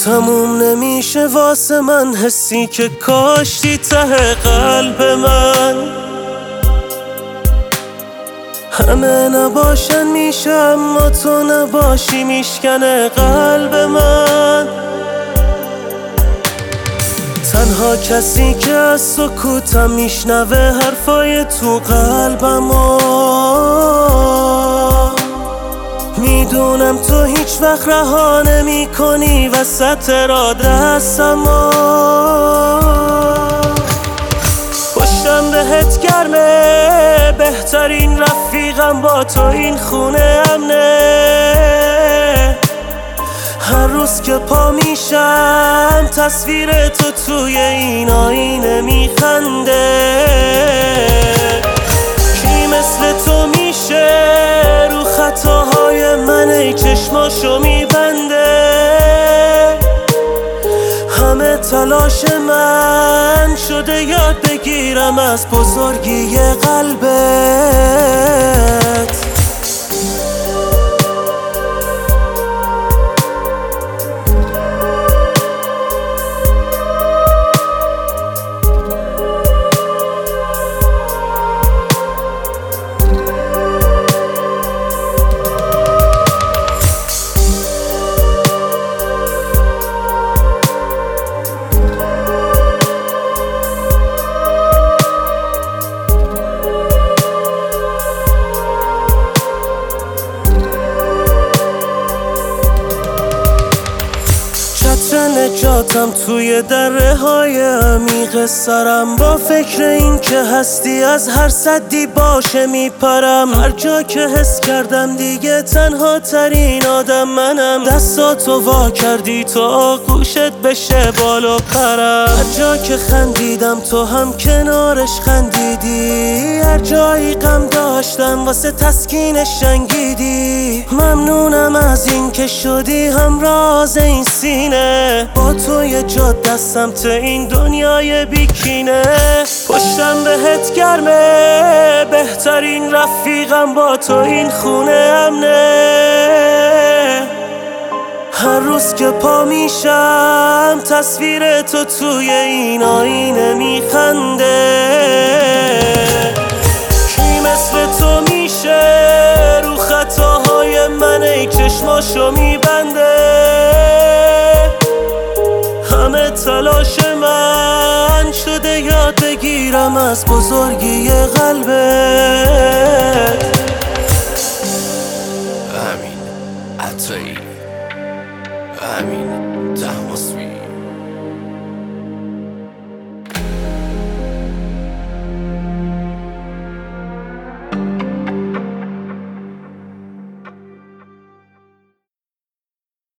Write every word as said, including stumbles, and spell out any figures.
تموم نمیشه واسه من حسی که کاشتی ته قلب من. همه نباشن میشه اما تو نباشی میشکنه قلب من. تنها کسی که از سکوتم میشنوه حرفای تو قلبمو. میدونم تو هیچ وقت رها نمی کنی وسط را دستمو. پشتم بهت گرمه بهترین رفیقم با تو این خونه امنه. هر روز که پا میشم تصویر تو توی این آینه میخنده. کی مثل تو میشه رو خطاهای من ای چشماشو میبنده. همه تلاش من شده یاد بگیرم از بزرگی قلبت. نجاتم توی دره های عمیق سرم. با فکر این که هستی از هر سدی باشه میپرم. هر جا که حس کردم دیگه تنها ترین آدم منم. دستاتو وا کردی تو آغوشت بشه بالا پرم. هر جا که خندیدم تو هم کنارش خندیدی. هر جایی غم داشتم واسه تسکینش جنگیدی. ممنونم از این که شدی همراز این سینه. با تو یه جا دستم تو این دنیای بیکینه. پشتم بهت گرمه بهترین رفیقم با تو این خونه امنه. هر روز که پا میشم تصویر تو توی این آینه میخنده. کی مثل تو میشه رو خطاهای من ای چشماشو میبنده. همه تلاش من شده یاد بگیرم از بزرگی قلبت. امین عطایی، امین تحماسبی.